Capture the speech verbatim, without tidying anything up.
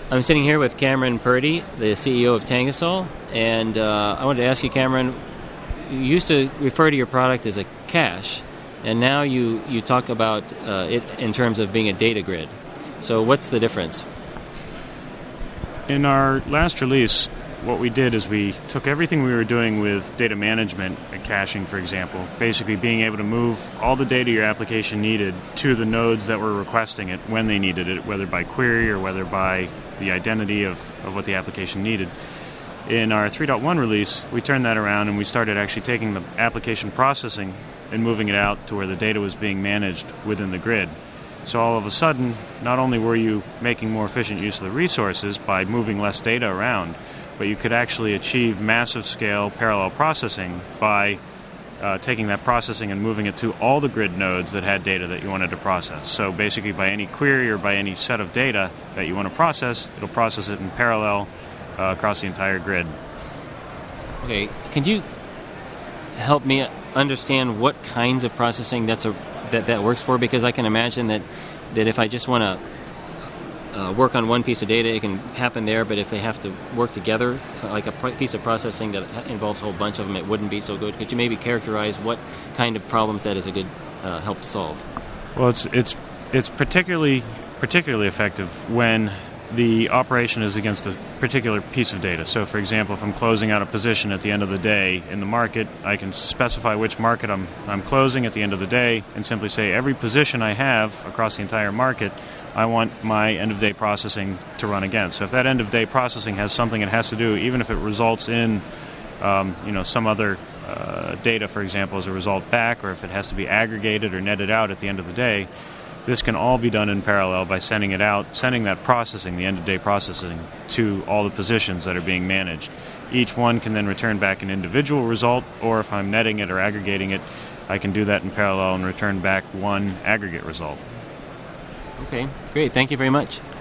I'm sitting here with Cameron Purdy, the C E O of Tangasol, and uh, I wanted to ask you, Cameron, you used to refer to your product as a cache, and now you, you talk about uh, it in terms of being a data grid. So what's the difference? In our last release, what we did is we took everything we were doing with data management and caching, for example, basically being able to move all the data your application needed to the nodes that were requesting it when they needed it, whether by query or whether by the identity of, of what the application needed. In our three point one release, we turned that around and we started actually taking the application processing and moving it out to where the data was being managed within the grid. So all of a sudden, not only were you making more efficient use of the resources by moving less data around, but you could actually achieve massive scale parallel processing by uh, taking that processing and moving it to all the grid nodes that had data that you wanted to process. So basically by any query or by any set of data that you want to process, it'll process it in parallel uh, across the entire grid. Okay, can you help me understand what kinds of processing that's a, that, that works for? Because I can imagine that, that if I just want to Uh, work on one piece of data, it can happen there, but if they have to work together, so like a pr- piece of processing that involves a whole bunch of them, it wouldn't be so good. Could you maybe characterize what kind of problems that is a good uh, help solve? Well, it's it's it's particularly particularly effective when the operation is against a particular piece of data. So, for example, if I'm closing out a position at the end of the day in the market, I can specify which market I'm I'm closing at the end of the day and simply say every position I have across the entire market, I want my end-of-day processing to run against. So if that end-of-day processing has something it has to do, even if it results in um, you know, some other uh, data, for example, as a result back, or if it has to be aggregated or netted out at the end of the day, this can all be done in parallel by sending it out, sending that processing, the end-of-day processing, to all the positions that are being managed. Each one can then return back an individual result, or if I'm netting it or aggregating it, I can do that in parallel and return back one aggregate result. Okay, great. Thank you very much.